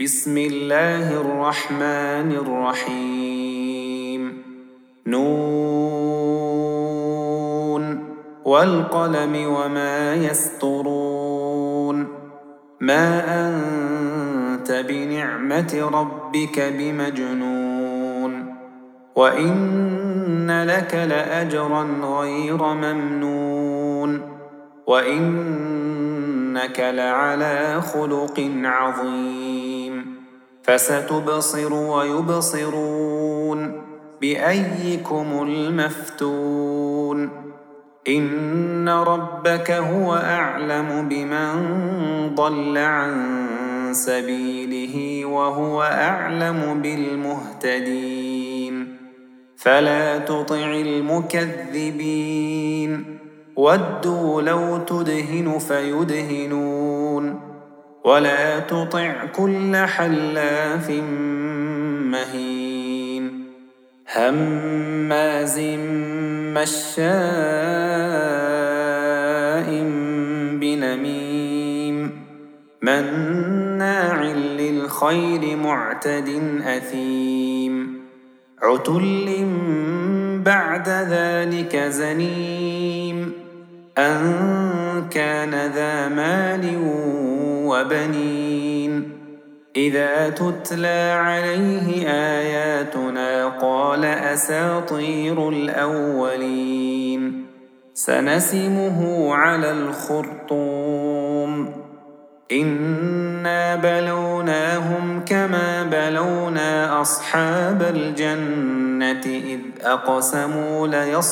بسم الله الرحمن الرحيم نون والقلم وما يسطرون ما أنت بنعمة ربك بمجنون وإن لك لأجرا غير ممنون وإنك لعلى خلق عظيم فستبصر ويبصرون بأيكم المفتون إن ربك هو أعلم بمن ضل عن سبيله وهو أعلم بالمهتدين فلا تطع المكذبين ودوا لو تدهن فيدهنون ولا تطع كل حلاف مهين هماز مشاء بنميم مناع للخير معتد أثيم عتل بعد ذلك زنيم أن كان ذا مال وبنين إذا تتلى عليه آياتنا قال أساطير الأولين سنسمه على الخرطوم إنا بلوناهم كما بلونا أصحاب الجنة إذ أقسموا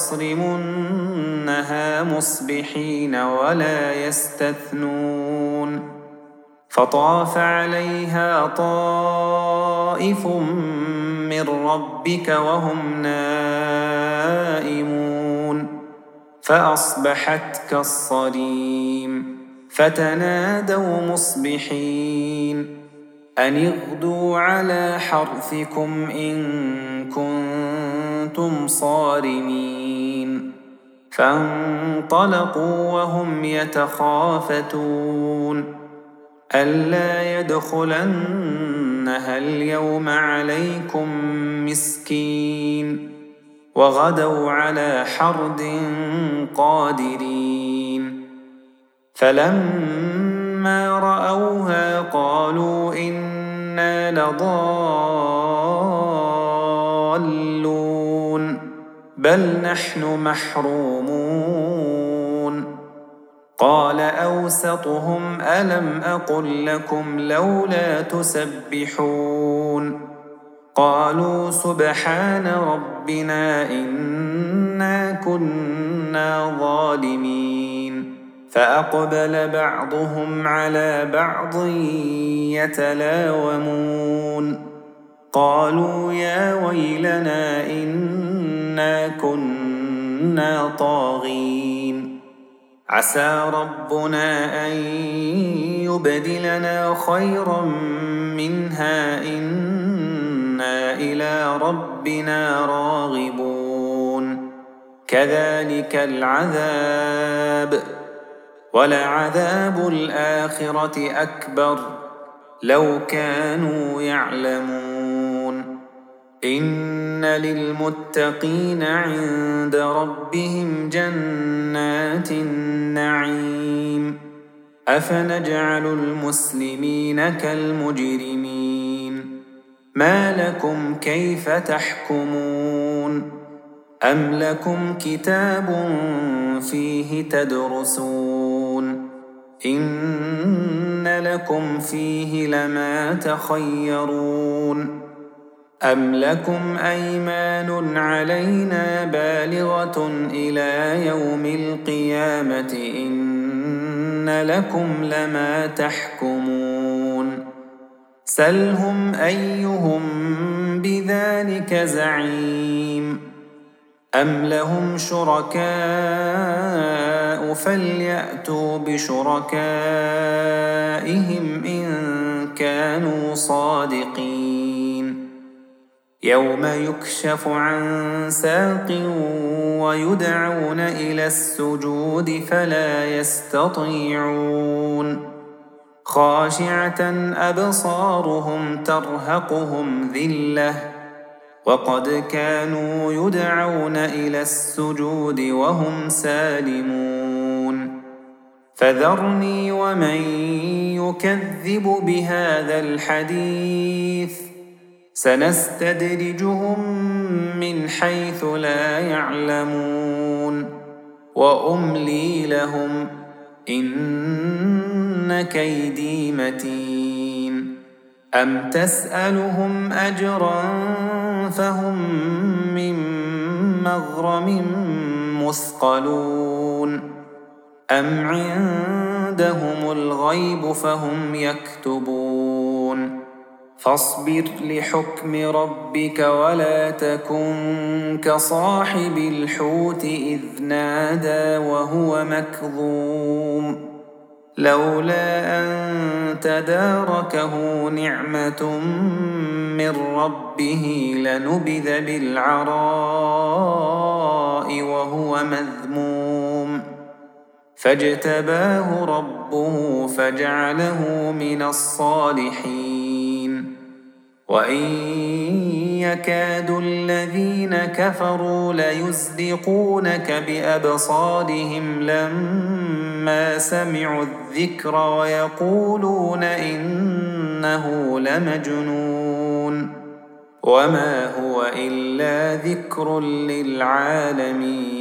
ليصرمنها مصبحين ولا يستثنون فطاف عليها طائف من ربك وهم نائمون فأصبحت كالصريم فتنادوا مصبحين أن اغدوا على حرثكم إن كنتم صارمين فانطلقوا وهم يتخافتون ألا يدخلنها اليوم عليكم مسكين وغدوا على حرد قادرين فلما رأوها قالوا إنا لضالون بل نحن محرومون قال أوسطهم ألم أقل لكم لولا تسبحون قالوا سبحان ربنا إنا كنا ظالمين فأقبل بعضهم على بعض يتلاومون قالوا يا ويلنا إنا كنا طاغين عسى ربنا أن يبدلنا خيرا منها إنا إلى ربنا راغبون كذلك العذاب ولعذاب الآخرة أكبر لو كانوا يعلمون إن للمتقين عند ربهم جنات النعيم أفنجعل المسلمين كالمجرمين ما لكم كيف تحكمون أم لكم كتاب فيه تدرسون إن لكم فيه لما تخيرون أم لكم أيمان علينا بالغة إلى يوم القيامة إن لكم لما تحكمون سلهم أيهم بذلك زعيم أم لهم شركاء فليأتوا بشركائهم إن كانوا صادقين يوم يكشف عن ساق ويدعون إلى السجود فلا يستطيعون خاشعة أبصارهم ترهقهم ذلة وقد كانوا يدعون إلى السجود وهم سالمون فذرني ومن يكذب بهذا الحديث سنستدرجهم من حيث لا يعلمون وأملي لهم إن كيدي متين أم تسألهم أجرا فهم من مغرم مثقلون أم عندهم الغيب فهم يكتبون فاصبر لحكم ربك ولا تكن كصاحب الحوت إذ نادى وهو مكظوم لولا أن تداركه نعمة من ربه لنبذ بالعراء وهو مذموم فاجتباه ربه فجعله من الصالحين وإن يكاد الذين كفروا ليزلقونك بأبصارهم لما سمعوا الذكر ويقولون إنه لمجنون وما هو إلا ذكر للعالمين